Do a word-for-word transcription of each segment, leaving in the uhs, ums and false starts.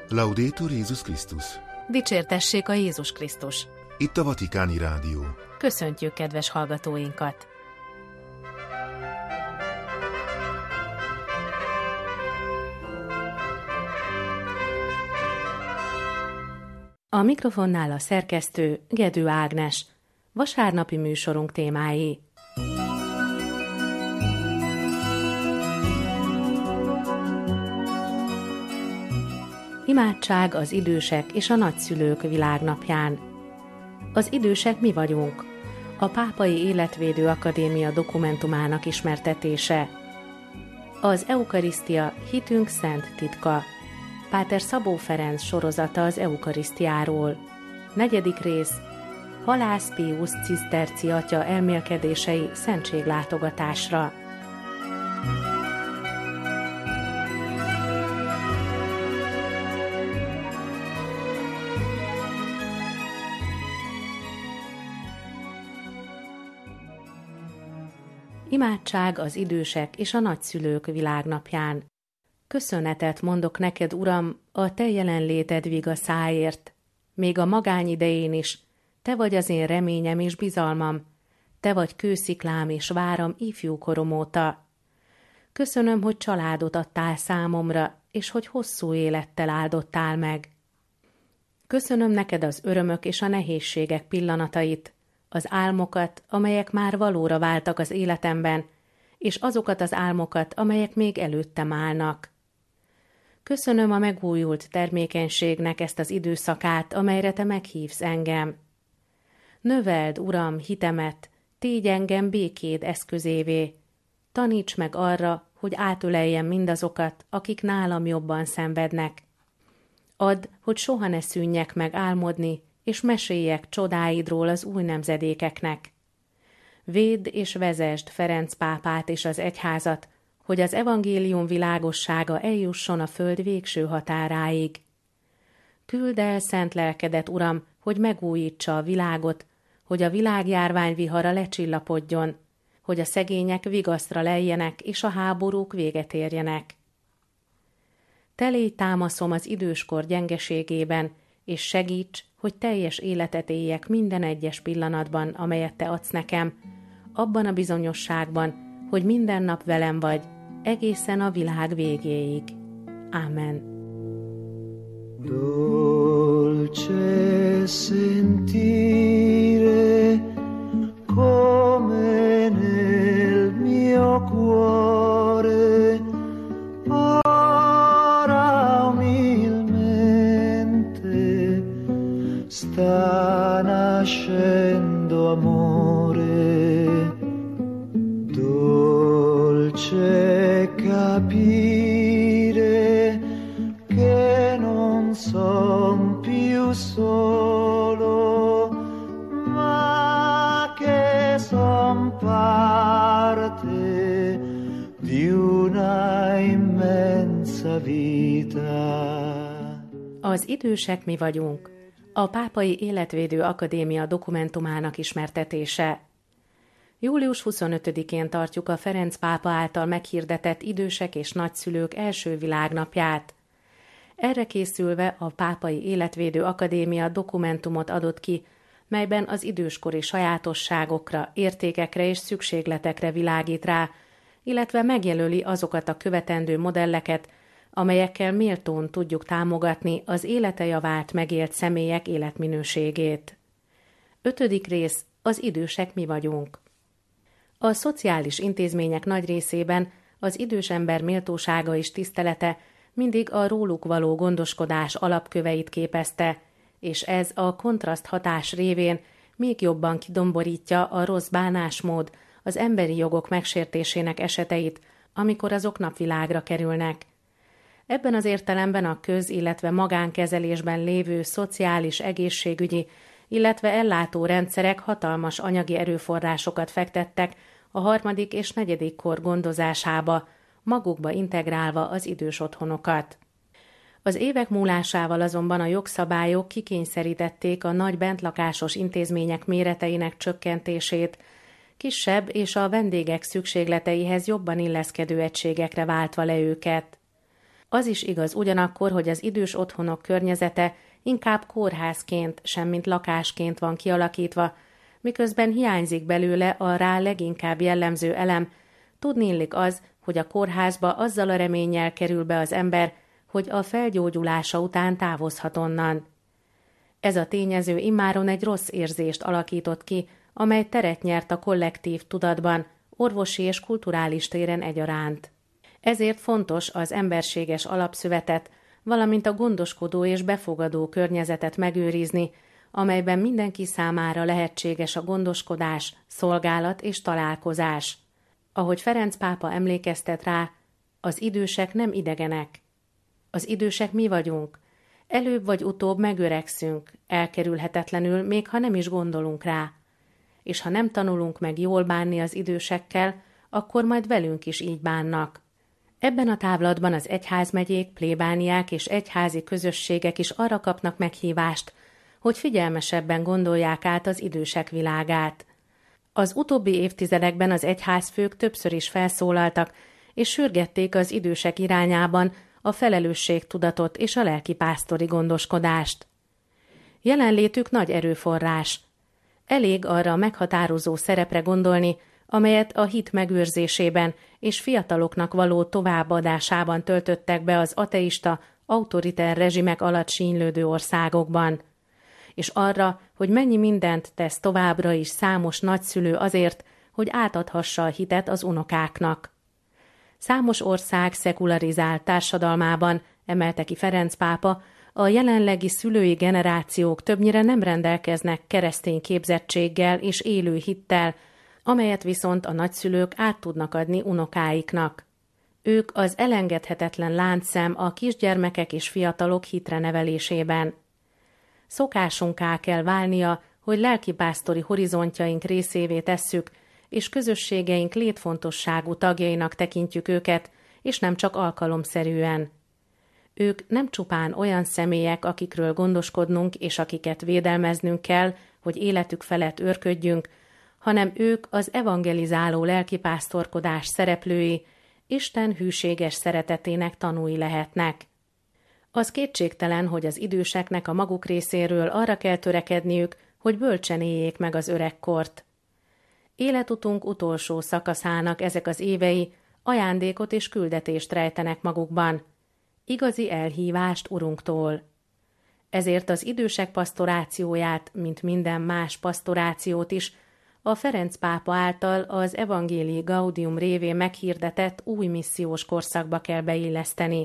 Laudetur Jézus Krisztus! Dicsértessék a Jézus Krisztus! Itt a Vatikáni Rádió. Köszöntjük kedves hallgatóinkat! A mikrofonnál a szerkesztő Gedő Ágnes. Vasárnapi műsorunk témái. Imádság az idősek és a nagyszülők világnapján. Az idősek mi vagyunk. A Pápai Életvédő Akadémia dokumentumának ismertetése. Az eukarisztia hitünk szent titka. Páter Szabó Ferenc sorozata az eukarisztiáról. Negyedik rész. Halász Piusz ciszterci atya elmélkedései szentséglátogatásra. Imádság az idősek és a nagyszülők világnapján. Köszönetet mondok neked, Uram, a te jelenléted vigaszáért. Még a magány idején is, te vagy az én reményem és bizalmam, te vagy kősziklám és váram ifjúkorom óta. Köszönöm, hogy családot adtál számomra, és hogy hosszú élettel áldottál meg. Köszönöm neked az örömök és a nehézségek pillanatait, az álmokat, amelyek már valóra váltak az életemben, és azokat az álmokat, amelyek még előttem állnak. Köszönöm a megújult termékenységnek ezt az időszakát, amelyre te meghívsz engem. Növeld, Uram, hitemet, tégy engem békéd eszközévé. Taníts meg arra, hogy átöleljem mindazokat, akik nálam jobban szenvednek. Add, hogy soha ne szűnjek meg álmodni, és meséljek csodáidról az új nemzedékeknek. Védd és vezesd Ferenc pápát és az egyházat, hogy az evangélium világossága eljusson a föld végső határáig. Küld el szent lelkedet, Uram, hogy megújítsa a világot, hogy a világjárvány vihara lecsillapodjon, hogy a szegények vigasztra lejjenek, és a háborúk véget érjenek. Te légy támaszom az időskor gyengeségében, és segíts, hogy teljes életet éljek minden egyes pillanatban, amelyet te adsz nekem, abban a bizonyosságban, hogy minden nap velem vagy, egészen a világ végéig. Ámen. Dolce sentire come nel mio cuore ora umilmente sta nascendo amore, dolce capire che non son più solo, ma che son parte di una immensa vita. Az idősek mi vagyunk. A Pápai Életvédő Akadémia dokumentumának ismertetése. július huszonötödikén tartjuk a Ferenc pápa által meghirdetett idősek és nagyszülők első világnapját. Erre készülve a Pápai Életvédő Akadémia dokumentumot adott ki, melyben az időskori sajátosságokra, értékekre és szükségletekre világít rá, illetve megjelöli azokat a követendő modelleket, amelyekkel méltón tudjuk támogatni az élete javált megélt személyek életminőségét. Ötödik rész. Az idősek mi vagyunk. A szociális intézmények nagy részében az idős ember méltósága és tisztelete mindig a róluk való gondoskodás alapköveit képezte, és ez a kontraszt hatás révén még jobban kidomborítja a rossz bánásmód, az emberi jogok megsértésének eseteit, amikor azok napvilágra kerülnek. Ebben az értelemben a köz-, illetve magánkezelésben lévő szociális, egészségügyi, illetve ellátó rendszerek hatalmas anyagi erőforrásokat fektettek a harmadik és negyedik kor gondozásába, magukba integrálva az idős otthonokat. Az évek múlásával azonban a jogszabályok kikényszerítették a nagy bentlakásos intézmények méreteinek csökkentését, kisebb és a vendégek szükségleteihez jobban illeszkedő egységekre váltva le őket. Az is igaz ugyanakkor, hogy az idős otthonok környezete inkább kórházként, semmint lakásként van kialakítva, miközben hiányzik belőle a rá leginkább jellemző elem, tudniillik az, hogy a kórházba azzal a reménnyel kerül be az ember, hogy a felgyógyulása után távozhat onnan. Ez a tényező immáron egy rossz érzést alakított ki, amely teret nyert a kollektív tudatban, orvosi és kulturális téren egyaránt. Ezért fontos az emberséges alapszövetet, valamint a gondoskodó és befogadó környezetet megőrizni, amelyben mindenki számára lehetséges a gondoskodás, szolgálat és találkozás. Ahogy Ferenc pápa emlékeztet rá, az idősek nem idegenek. Az idősek mi vagyunk. Előbb vagy utóbb megöregszünk, elkerülhetetlenül, még ha nem is gondolunk rá. És ha nem tanulunk meg jól bánni az idősekkel, akkor majd velünk is így bánnak. Ebben a távlatban az egyházmegyék, plébániák és egyházi közösségek is arra kapnak meghívást, hogy figyelmesebben gondolják át az idősek világát. Az utóbbi évtizedekben az egyházfők többször is felszólaltak, és sürgették az idősek irányában a felelősségtudatot és a lelkipásztori gondoskodást. Jelenlétük nagy erőforrás. Elég arra a meghatározó szerepre gondolni, amelyet a hit megőrzésében és fiataloknak való továbbadásában töltöttek be az ateista, autoriter rezsimek alatt sínylődő országokban. És arra, hogy mennyi mindent tesz továbbra is számos nagyszülő azért, hogy átadhassa a hitet az unokáknak. Számos ország szekularizált társadalmában, emelte ki Ferenc pápa, a jelenlegi szülői generációk többnyire nem rendelkeznek keresztény képzettséggel és élő hittel, amelyet viszont a nagyszülők át tudnak adni unokáiknak. Ők az elengedhetetlen láncszem a kisgyermekek és fiatalok hitre nevelésében. Szokásunká kell válnia, hogy lelkipásztori horizontjaink részévé tesszük, és közösségeink létfontosságú tagjainak tekintjük őket, és nem csak alkalomszerűen. Ők nem csupán olyan személyek, akikről gondoskodnunk és akiket védelmeznünk kell, hogy életük felett őrködjünk, hanem ők az evangelizáló lelkipásztorkodás szereplői, Isten hűséges szeretetének tanúi lehetnek. Az kétségtelen, hogy az időseknek a maguk részéről arra kell törekedniük, hogy bölcsen éljék meg az öregkort. Életutunk utolsó szakaszának ezek az évei ajándékot és küldetést rejtenek magukban, igazi elhívást Urunktól. Ezért az idősek pasztorációját, mint minden más pasztorációt is, a Ferenc pápa által az Evangelii Gaudium révén meghirdetett új missziós korszakba kell beilleszteni.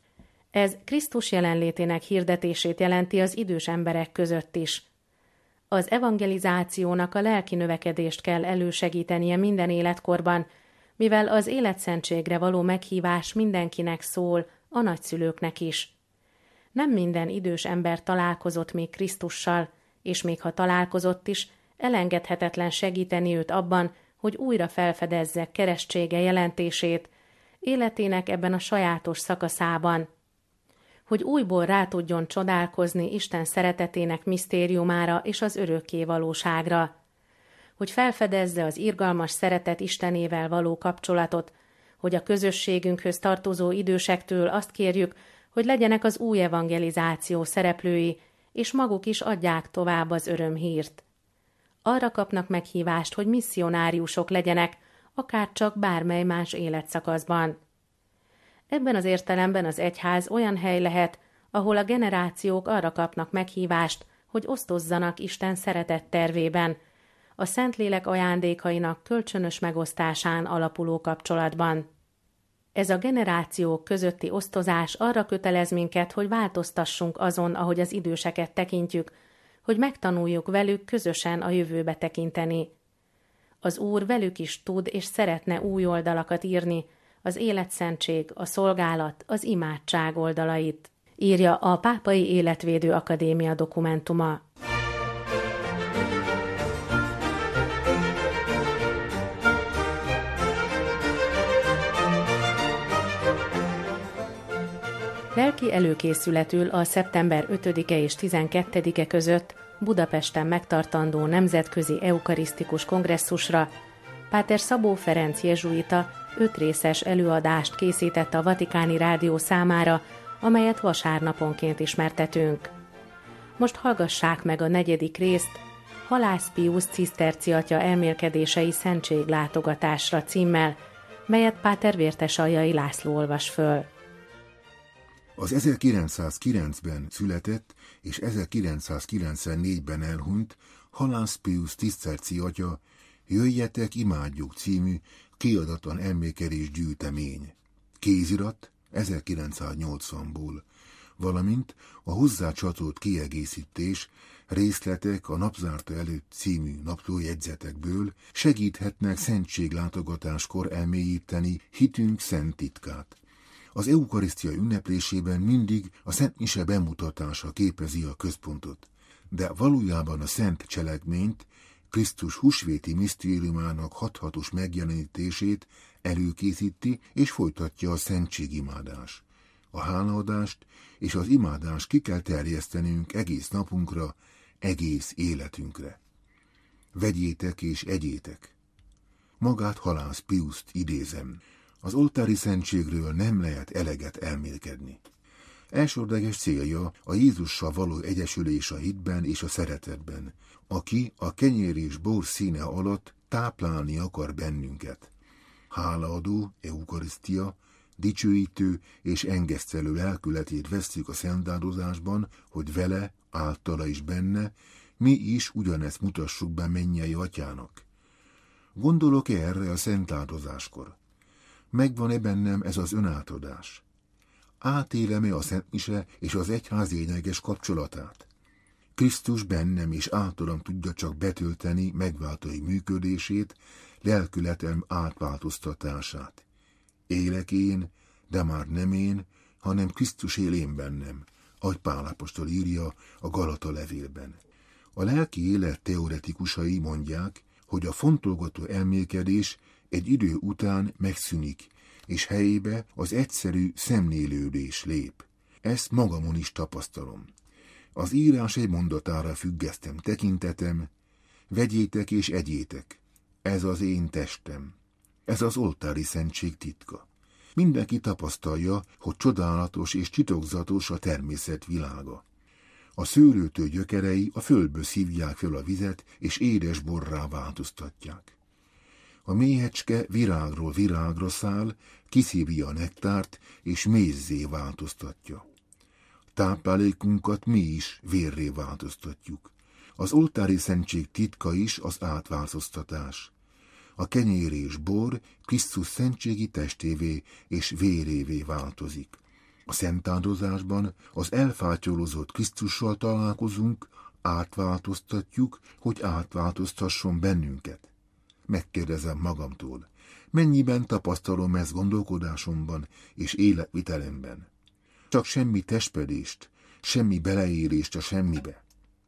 Ez Krisztus jelenlétének hirdetését jelenti az idős emberek között is. Az evangelizációnak a lelki növekedést kell elősegítenie minden életkorban, mivel az életszentségre való meghívás mindenkinek szól, a nagyszülőknek is. Nem minden idős ember találkozott még Krisztussal, és még ha találkozott is, elengedhetetlen segíteni őt abban, hogy újra felfedezze keresztsége jelentését, életének ebben a sajátos szakaszában, hogy újból rá tudjon csodálkozni Isten szeretetének misztériumára és az örökké valóságra, hogy felfedezze az irgalmas szeretet Istenével való kapcsolatot, hogy a közösségünkhöz tartozó idősektől azt kérjük, hogy legyenek az új evangelizáció szereplői, és maguk is adják tovább az örömhírt. Arra kapnak meghívást, hogy misszionáriusok legyenek, akár csak bármely más életszakaszban. Ebben az értelemben az egyház olyan hely lehet, ahol a generációk arra kapnak meghívást, hogy osztozzanak Isten szeretett tervében, a Szentlélek ajándékainak kölcsönös megosztásán alapuló kapcsolatban. Ez a generációk közötti osztozás arra kötelez minket, hogy változtassunk azon, ahogy az időseket tekintjük, hogy megtanuljuk velük közösen a jövőbe tekinteni. Az Úr velük is tud és szeretne új oldalakat írni, az életszentség, a szolgálat, az imádság oldalait, írja a Pápai Életvédő Akadémia dokumentuma. Lelki előkészületül a szeptember ötödike és tizenkettedike között Budapesten megtartandó nemzetközi eukarisztikus kongresszusra Páter Szabó Ferenc jezsuita öt részes előadást készített a Vatikáni Rádió számára, amelyet vasárnaponként ismertetünk. Most hallgassák meg a negyedik részt, Halász Piusz ciszterci atya elmélkedései szentséglátogatásra címmel, melyet páter Vértesaljai László olvas föl. Az ezerkilencszázkilencben született és ezerkilencszázkilencvennégyben elhunyt Halász Piusz ciszterci atya Jöjjetek, imádjuk című kiadatlan elmélkedés gyűjtemény. Kézirat ezerkilencszáznyolcvanból, valamint a hozzá csatolt kiegészítés, részletek a napzárta előtt című naplójegyzetekből segíthetnek szentséglátogatáskor elmélyíteni hitünk szent titkát. Az eukarisztia ünneplésében mindig a szent mise bemutatása képezi a központot, de valójában a szent cselekményt, Krisztus húsvéti misztériumának hathatos megjelenítését előkészíti és folytatja a szentségimádás. A hálaadást és az imádást ki kell terjesztenünk egész napunkra, egész életünkre. Vegyétek és egyétek. Magát Halász Piuszt idézem. Az oltári szentségről nem lehet eleget elmélkedni. Elsődleges célja a Jézussal való egyesülés a hitben és a szeretetben, aki a kenyér és bor színe alatt táplálni akar bennünket. Hálaadó, eukarisztia, dicsőítő és engesztelő lelkületét vesszük a szentáldozásban, hogy vele, általa is benne, mi is ugyanezt mutassuk be mennyei atyának. Gondolok erre a szentáldozáskor. Megvan-e bennem ez az önátadás? Átélem-e a szentmise és az egyház lényeges kapcsolatát? Krisztus bennem és általam tudja csak betölteni megváltói működését, lelkületem átváltoztatását. Élek én, de már nem én, hanem Krisztus él én bennem, ahogy Pál apostol írja a Galata levélben. A lelki élet teoretikusai mondják, hogy a fontolgató elmélkedés egy idő után megszűnik, és helyébe az egyszerű szemlélődés lép. Ezt magamon is tapasztalom. Az írás egy mondatára függesztem tekintetem, vegyétek és egyétek, ez az én testem. Ez az oltári szentség titka. Mindenki tapasztalja, hogy csodálatos és titokzatos a természet világa. A szőlőtő gyökerei a földből szívják fel a vizet, és édes borrá változtatják. A méhecske virágról virágra száll, kiszívja a nektárt, és mézzé változtatja. Táplálékunkat mi is vérré változtatjuk. Az oltári szentség titka is az átváltoztatás. A kenyér és bor Krisztus szentségi testévé és vérévé változik. A szentáldozásban az elfátyolozott Krisztussal találkozunk, átváltoztatjuk, hogy átváltoztasson bennünket. Megkérdezem magamtól, mennyiben tapasztalom ezt gondolkodásomban és életvitelemben. Csak semmi testpedést, semmi beleérést a semmibe.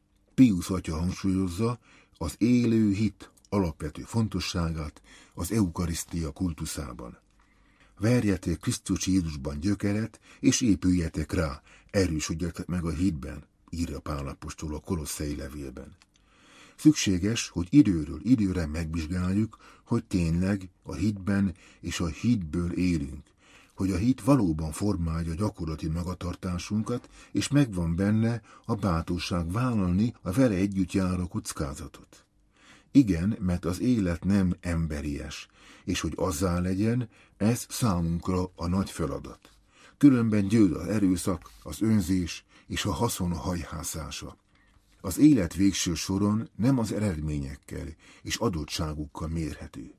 Piusz atya hangsúlyozza az élő hit alapvető fontosságát az eukarisztia kultuszában. Verjetek Krisztus Jézusban gyökeret, és épüljetek rá, erősödjetek meg a hitben, írja Pál apostol a Kolosszai levélben. Szükséges, hogy időről időre megvizsgáljuk, hogy tényleg a hitben és a hitből élünk, hogy a hit valóban formálja gyakorlati magatartásunkat, és megvan benne a bátorság vállalni a vele együtt járó kockázatot. Igen, mert az élet nem emberies, és hogy azzá legyen, ez számunkra a nagy feladat. Különben győz az erőszak, az önzés és a haszon hajhászása. Az élet végső soron nem az eredményekkel és adottságukkal mérhető.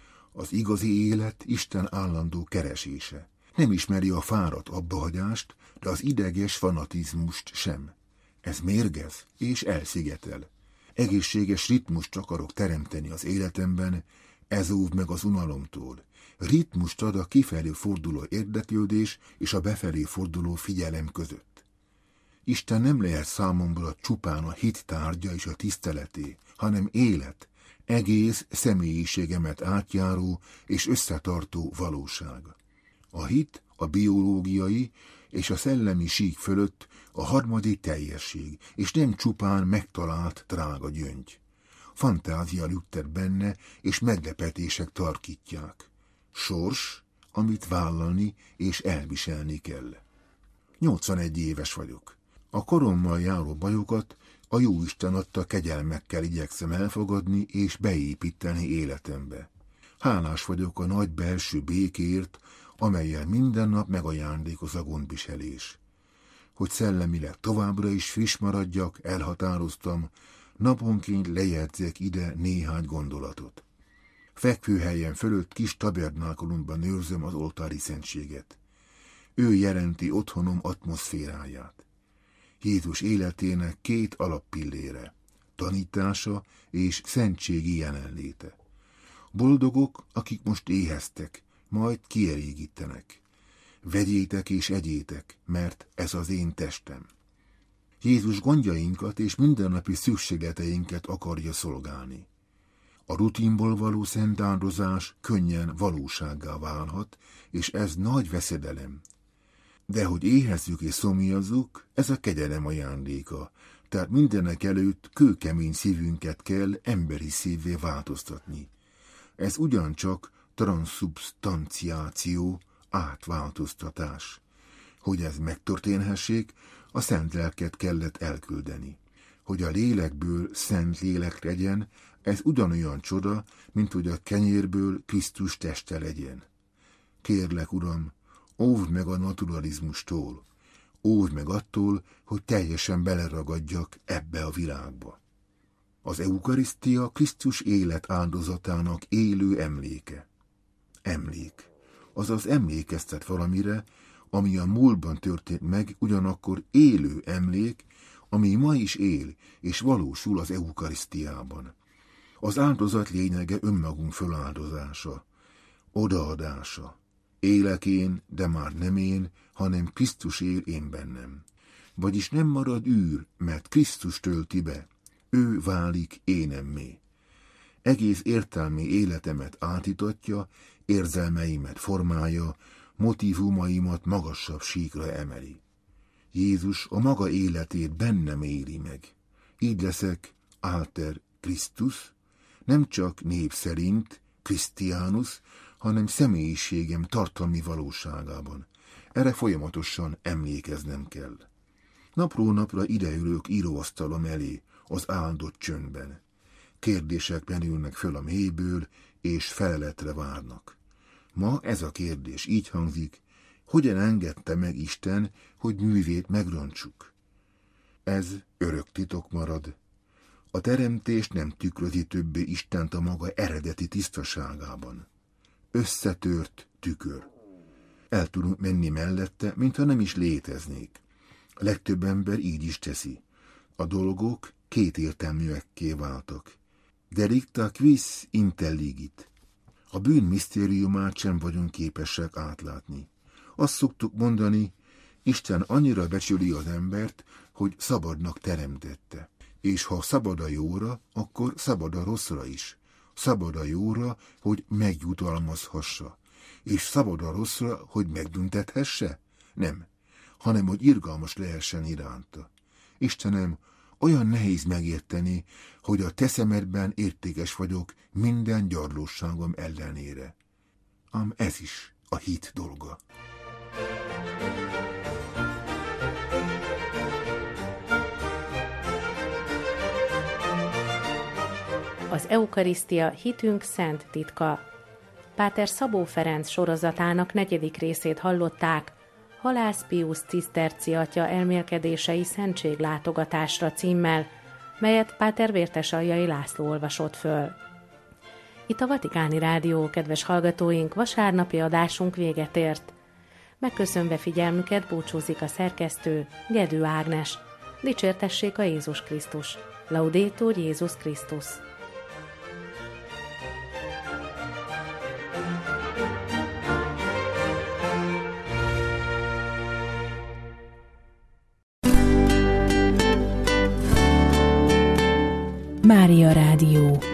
Az igazi élet Isten állandó keresése. Nem ismeri a fáradt abbahagyást, de az ideges fanatizmust sem. Ez mérgez és elszigetel. Egészséges ritmust akarok teremteni az életemben, ez óv meg az unalomtól. Ritmust ad a kifelé forduló érdeklődés és a befelé forduló figyelem között. Isten nem lehet számomra csupán a hit tárgya és a tiszteleté, hanem élet, egész személyiségemet átjáró és összetartó valóság. A hit, a biológiai és a szellemi sík fölött a harmadik teljesség, és nem csupán megtalált drága gyöngy. Fantázia lüktet benne, és meglepetések tarkítják. Sors, amit vállalni és elviselni kell. nyolcvanegy éves vagyok. A korommal járó bajokat a Jóisten adta kegyelmekkel igyekszem elfogadni és beépíteni életembe. Hálás vagyok a nagy belső békéért, amellyel minden nap megajándékoz a gondviselés. Hogy szellemileg továbbra is friss maradjak, elhatároztam, naponként lejegyzek ide néhány gondolatot. Fekvőhelyen fölött kis tabernákulumban őrzöm az oltári szentséget. Ő jelenti otthonom atmoszféráját. Jézus életének két alappillére, tanítása és szentségi jelenléte. Boldogok, akik most éheztek, majd kielégítenek. Vegyétek és egyétek, mert ez az én testem. Jézus gondjainkat és mindennapi szükségleteinket akarja szolgálni. A rutinból való szent áldozás könnyen valósággá válhat, és ez nagy veszedelem. De hogy éhezzük és szomjazzuk, ez a kegyelem ajándéka, tehát mindenek előtt kőkemény szívünket kell emberi szívvé változtatni. Ez ugyancsak transzubstanciáció, átváltoztatás. Hogy ez megtörténhessék, a szent lelket kellett elküldeni. Hogy a lélekből szent lélek legyen, ez ugyanolyan csoda, mint hogy a kenyérből Krisztus teste legyen. Kérlek, Uram, óvd meg a naturalizmustól, óvd meg attól, hogy teljesen beleragadjak ebbe a világba. Az eukarisztia Krisztus élet áldozatának élő emléke. Emlék, azaz emlékeztet valamire, ami a múltban történt meg, ugyanakkor élő emlék, ami ma is él és valósul az eukarisztiában. Az áldozat lényege önmagunk föláldozása, odaadása. Élek én, de már nem én, hanem Krisztus él én bennem. Vagyis nem marad űr, mert Krisztus tölti be, ő válik énemmé. Egész értelmi életemet átítatja, érzelmeimet formálja, motívumaimat magasabb síkra emeli. Jézus a maga életét bennem éli meg. Így leszek alter Christus, nem csak név szerint, Christianus, hanem személyiségem tartalmi valóságában. Erre folyamatosan emlékeznem kell. Napról napra ideülök íróasztalom elé, az áldott csöndben. Kérdések merülnek föl a mélyből, és feleletre várnak. Ma ez a kérdés így hangzik, hogyan engedte meg Isten, hogy művét megrontsuk? Ez örök titok marad. A teremtés nem tükrözi többé Istent a maga eredeti tisztaságában. Összetört tükör. El tudunk menni mellette, mintha nem is léteznék. A legtöbb ember így is teszi. A dolgok kétértelműekké váltak. Delicta quis intelligit. A bűn misztériumát sem vagyunk képesek átlátni. Azt szoktuk mondani, Isten annyira becsüli az embert, hogy szabadnak teremtette. És ha szabad a jóra, akkor szabad a rosszra is. Szabad a jóra, hogy megjutalmazhassa. És szabad a rosszra, hogy megbüntethesse? Nem, hanem hogy irgalmas lehessen iránta. Istenem, olyan nehéz megérteni, hogy a te szemedben értékes vagyok minden gyarlóságom ellenére. Ám ez is a hit dolga. Az eukarisztia hitünk szent titka. Páter Szabó Ferenc sorozatának negyedik részét hallották, Halász Piusz ciszterci atya elmélkedései szentséglátogatásra címmel, melyet Páter Vértesaljai László olvasott föl. Itt a Vatikáni Rádió, kedves hallgatóink, vasárnapi adásunk véget ért. Megköszönve figyelmüket búcsúzik a szerkesztő, Gedő Ágnes. Dicsértessék a Jézus Krisztus. Laudetur Jézus Krisztus. Mária Rádió.